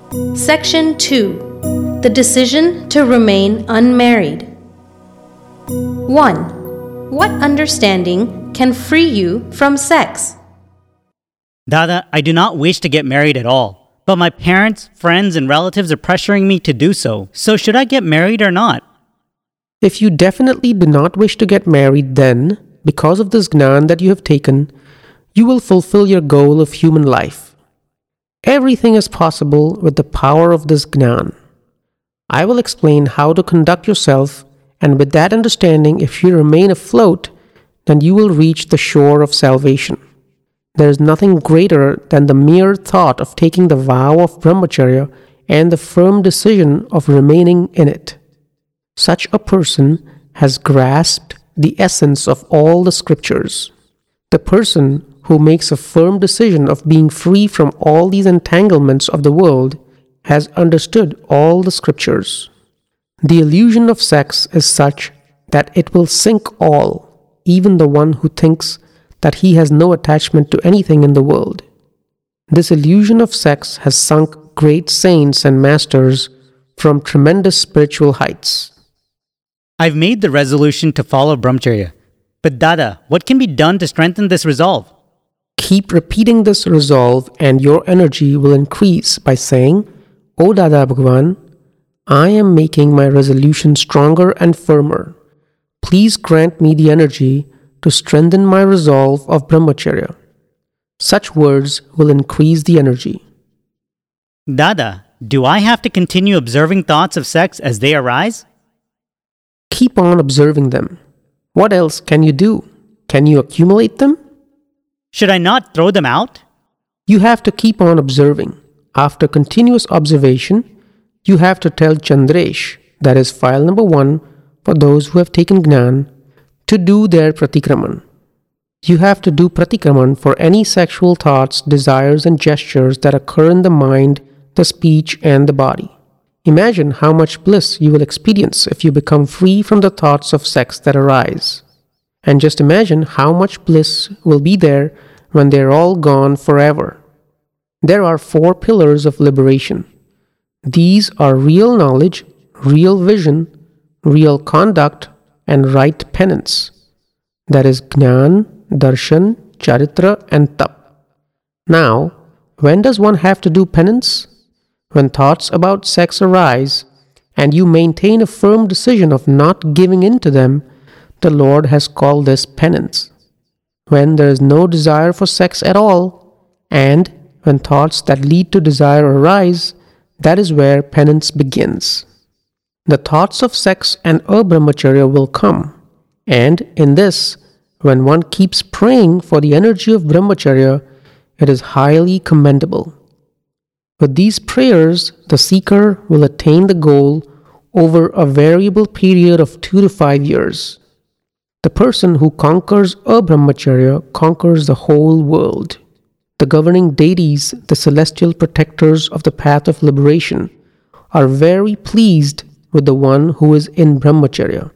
Section 2. The decision to remain unmarried. 1. What understanding can free you from sex? Dada, I do not wish to get married at all, but my parents, friends, and relatives are pressuring me to do so. So should I get married or not? If you definitely do not wish to get married, then, because of this Gnan that you have taken, you will fulfill your goal of human life. Everything is possible with the power of this Gnan. I will explain how to conduct yourself, and with that understanding, if you remain afloat, then you will reach the shore of salvation. There is nothing greater than the mere thought of taking the vow of brahmacharya and the firm decision of remaining in it. Such a person has grasped the essence of all the scriptures. The person who makes a firm decision of being free from all these entanglements of the world has understood all the scriptures. The illusion of sex is such that it will sink all, even the one who thinks that he has no attachment to anything in the world. This illusion of sex has sunk great saints and masters from tremendous spiritual heights. I've made the resolution to follow brahmacharya. But Dada, what can be done to strengthen this resolve? Keep repeating this resolve and your energy will increase by saying, O Dada Bhagwan, I am making my resolution stronger and firmer. Please grant me the energy to strengthen my resolve of brahmacharya. Such words will increase the energy. Dada, do I have to continue observing thoughts of sex as they arise? Keep on observing them. What else can you do? Can you accumulate them? Should I not throw them out? You have to keep on observing. After continuous observation, you have to tell Chandresh, that is file number 1 for those who have taken Gnan, to do their pratikraman. You have to do pratikraman for any sexual thoughts, desires, and gestures that occur in the mind, the speech, and the body. Imagine how much bliss you will experience if you become free from the thoughts of sex that arise. And just imagine how much bliss will be there when they are all gone forever. There are 4 pillars of liberation. These are real knowledge, real vision, real conduct, and right penance. That is Gnan, Darshan, Charitra, and Tap. Now, when does one have to do penance? When thoughts about sex arise, and you maintain a firm decision of not giving in to them, the Lord has called this penance. When there is no desire for sex at all, and when thoughts that lead to desire arise, that is where penance begins. The thoughts of sex and brahmacharya will come, and in this, when one keeps praying for the energy of brahmacharya, it is highly commendable. With these prayers, the seeker will attain the goal over a variable period of 2 to 5 years. The person who conquers brahmacharya conquers the whole world. The governing deities, the celestial protectors of the path of liberation, are very pleased with the one who is in brahmacharya.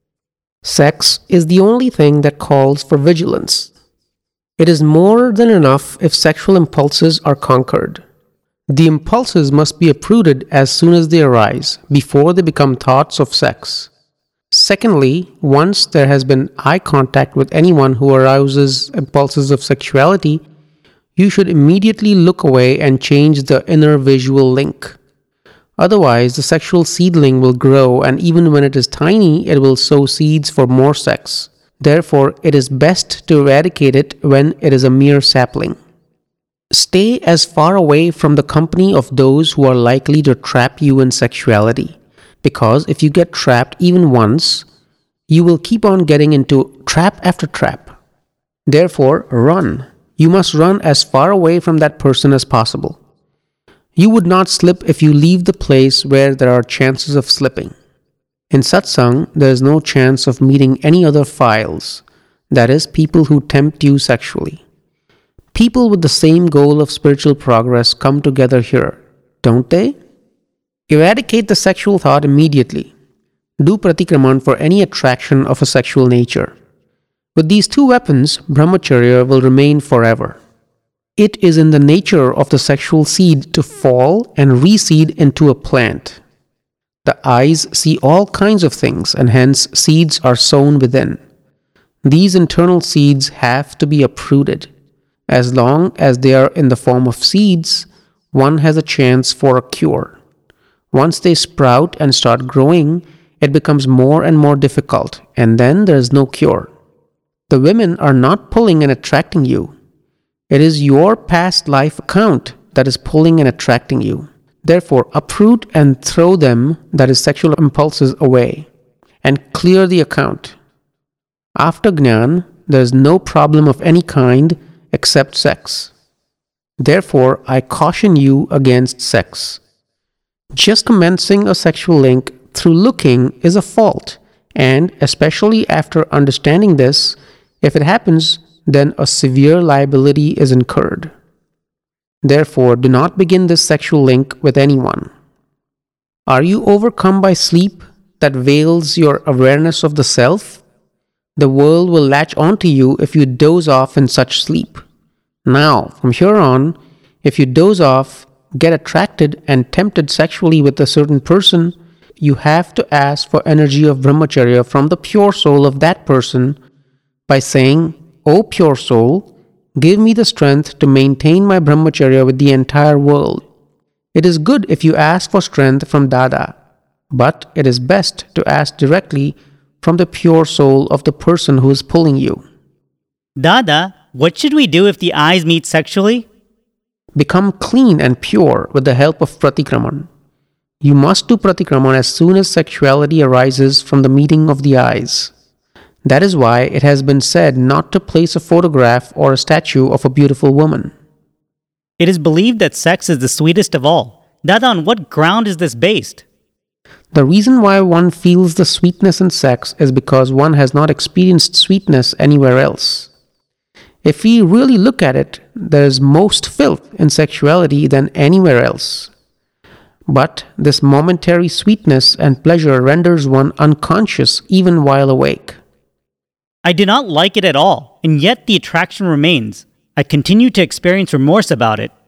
Sex is the only thing that calls for vigilance. It is more than enough if sexual impulses are conquered. The impulses must be uprooted as soon as they arise, before they become thoughts of sex. Secondly, once there has been eye contact with anyone who arouses impulses of sexuality, you should immediately look away and change the inner visual link. Otherwise, the sexual seedling will grow, and even when it is tiny, it will sow seeds for more sex. Therefore, it is best to eradicate it when it is a mere sapling. Stay as far away from the company of those who are likely to trap you in sexuality, because if you get trapped even once, you will keep on getting into trap after trap. Therefore, run. You must run as far away from that person as possible. You would not slip if you leave the place where there are chances of slipping. In satsang, there is no chance of meeting any other files, that is, people who tempt you sexually. People with the same goal of spiritual progress come together here, don't they? Eradicate the sexual thought immediately. Do pratikraman for any attraction of a sexual nature. With these 2 weapons, brahmacharya will remain forever. it is in the nature of the sexual seed to fall and reseed into a plant. The eyes see all kinds of things, and hence seeds are sown within. These internal seeds have to be uprooted. As long as they are in the form of seeds, one has a chance for a cure. Once they sprout and start growing, it becomes more and more difficult, and then there is no cure. The women are not pulling and attracting you. It is your past life account that is pulling and attracting you. Therefore, uproot and throw them, that is sexual impulses, away, and clear the account. After Jnana, there is no problem of any kind except sex. Therefore, I caution you against sex. Just commencing a sexual link through looking is a fault, and especially after understanding this, if it happens, then a severe liability is incurred. Therefore, do not begin this sexual link with anyone. Are you overcome by sleep that veils your awareness of the self? The world will latch onto you if you doze off in such sleep. Now, from here on, if you doze off, get attracted and tempted sexually with a certain person, you have to ask for energy of brahmacharya from the pure soul of that person by saying, "O pure soul, give me the strength to maintain my brahmacharya with the entire world." It is good if you ask for strength from Dada, but it is best to ask directly from the pure soul of the person who is pulling you. Dada, what should we do if the eyes meet sexually? Become clean and pure with the help of pratikraman. You must do pratikraman as soon as sexuality arises from the meeting of the eyes. That is why it has been said not to place a photograph or a statue of a beautiful woman. It is believed that sex is the sweetest of all. Dada, on what ground is this based? The reason why one feels the sweetness in sex is because one has not experienced sweetness anywhere else. If we really look at it, there is most filth in sexuality than anywhere else. But this momentary sweetness and pleasure renders one unconscious even while awake. I do not like it at all, and yet the attraction remains. I continue to experience remorse about it.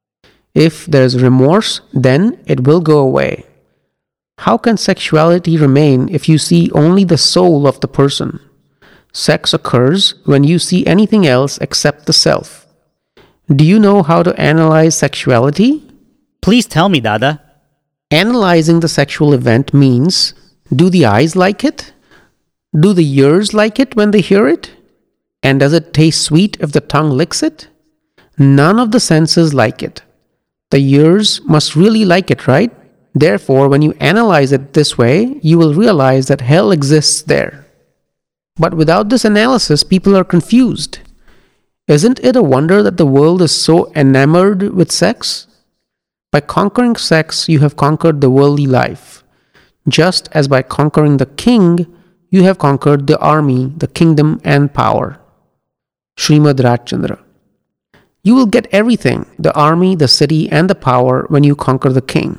If there is remorse, then it will go away. How can sexuality remain if you see only the soul of the person? Sex occurs when you see anything else except the self. Do you know how to analyze sexuality? Please tell me, Dada. Analyzing the sexual event means, do the eyes like it? Do the ears like it when they hear it? And does it taste sweet if the tongue licks it? None of the senses like it. The ears must really like it, right? Therefore, when you analyze it this way, you will realize that hell exists there. But without this analysis, people are confused. Isn't it a wonder that the world is so enamored with sex? By conquering sex, you have conquered the worldly life. Just as by conquering the king, you have conquered the army, the kingdom, and power. Srimad Rajchandra. You will get everything, the army, the city, and the power when you conquer the king.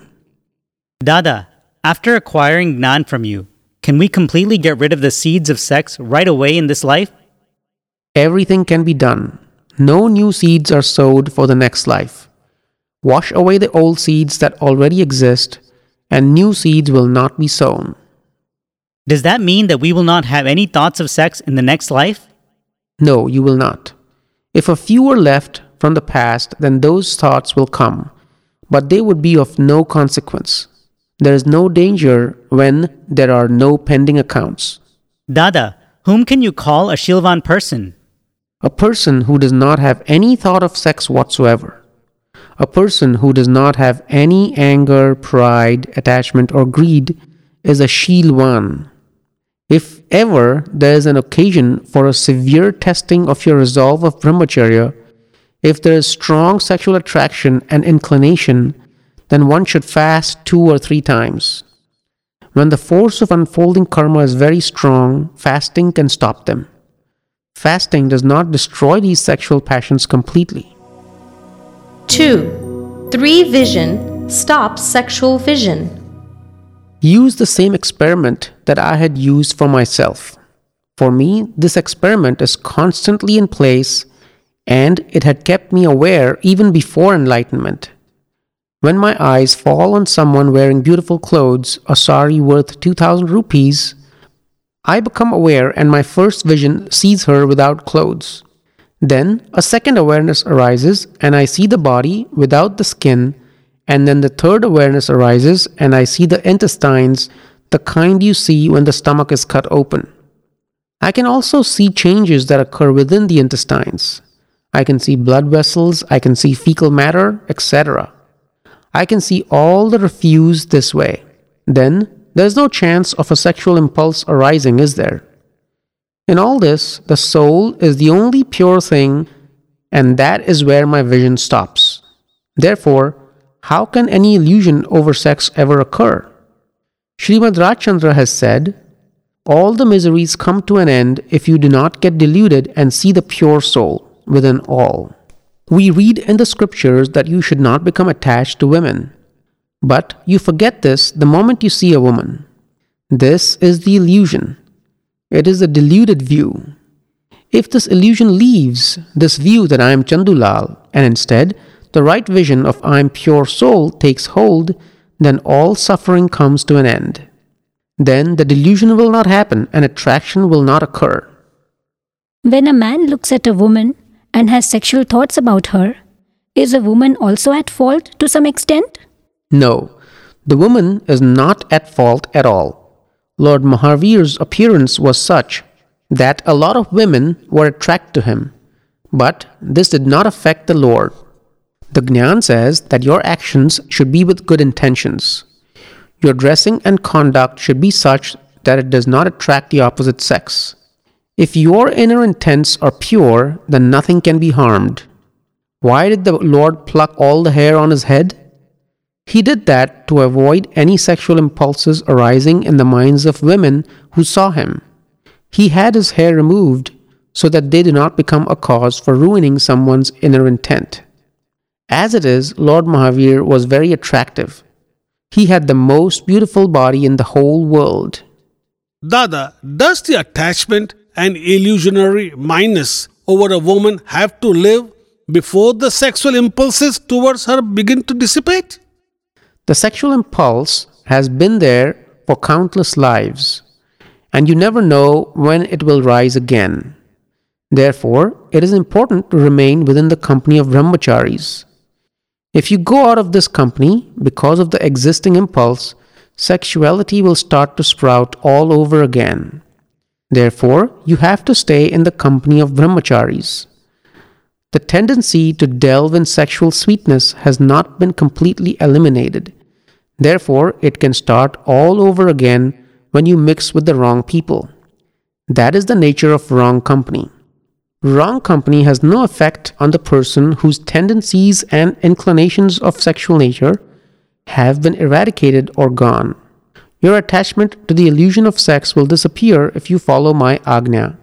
Dada, after acquiring Jnana from you, can we completely get rid of the seeds of sex right away in this life? Everything can be done. No new seeds are sowed for the next life. Wash away the old seeds that already exist, and new seeds will not be sown. Does that mean that we will not have any thoughts of sex in the next life? No, you will not. If a few are left from the past, then those thoughts will come, but they would be of no consequence. There is no danger when there are no pending accounts. Dada, whom can you call a Shilvan person? A person who does not have any thought of sex whatsoever. A person who does not have any anger, pride, attachment, or greed is a Shilvan. If ever there is an occasion for a severe testing of your resolve of brahmacharya, if there is strong sexual attraction and inclination, then one should fast 2 or 3 times. When the force of unfolding karma is very strong, fasting can stop them. Fasting does not destroy these sexual passions completely. 2. 3 vision stops sexual vision. Use the same experiment that I had used for myself. For me, this experiment is constantly in place and it had kept me aware even before enlightenment. When my eyes fall on someone wearing beautiful clothes, a sari worth 2,000 rupees, I become aware and my first vision sees her without clothes. Then a second awareness arises and I see the body without the skin, and then the third awareness arises and I see the intestines, the kind you see when the stomach is cut open. I can also see changes that occur within the intestines. I can see blood vessels, I can see fecal matter, etc. I can see all the refuse this way. Then there's no chance of a sexual impulse arising, is there? In all this, the soul is the only pure thing, and that is where my vision stops. Therefore, how can any illusion over sex ever occur? Srimad Rajchandra has said, all the miseries come to an end if you do not get deluded and see the pure soul within all. We read in the scriptures that you should not become attached to women. But you forget this the moment you see a woman. This is the illusion. It is a deluded view. If this illusion leaves, this view that I am Chandulal, and instead the right vision of I am pure soul takes hold, then all suffering comes to an end. Then the delusion will not happen and attraction will not occur. When a man looks at a woman and has sexual thoughts about her, is a woman also at fault to some extent? No, the woman is not at fault at all. Lord Mahavir's appearance was such that a lot of women were attracted to him, but this did not affect the Lord. The Gnan says that your actions should be with good intentions. Your dressing and conduct should be such that it does not attract the opposite sex. If your inner intents are pure, then nothing can be harmed. Why did the Lord pluck all the hair on his head? He did that to avoid any sexual impulses arising in the minds of women who saw him. He had his hair removed so that they do not become a cause for ruining someone's inner intent. As it is, Lord Mahavir was very attractive. He had the most beautiful body in the whole world. Dada, does the attachment and illusionary mindness over a woman have to live before the sexual impulses towards her begin to dissipate? The sexual impulse has been there for countless lives, and you never know when it will rise again. Therefore, it is important to remain within the company of brahmacharis. If you go out of this company because of the existing impulse, sexuality will start to sprout all over again. Therefore, you have to stay in the company of brahmacharis. The tendency to delve in sexual sweetness has not been completely eliminated. Therefore, it can start all over again when you mix with the wrong people. That is the nature of wrong company. Wrong company has no effect on the person whose tendencies and inclinations of sexual nature have been eradicated or gone. Your attachment to the illusion of sex will disappear if you follow my Agnya.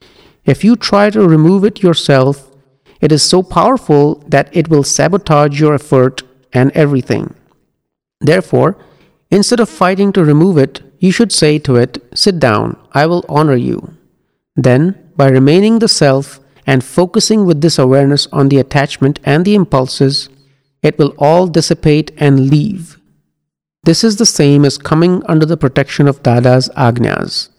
If you try to remove it yourself, it is so powerful that it will sabotage your effort and everything. Therefore, instead of fighting to remove it, you should say to it, "Sit down, I will honor you." Then, by remaining the self and focusing with this awareness on the attachment and the impulses, it will all dissipate and leave. This is the same as coming under the protection of Dada's Agnyas.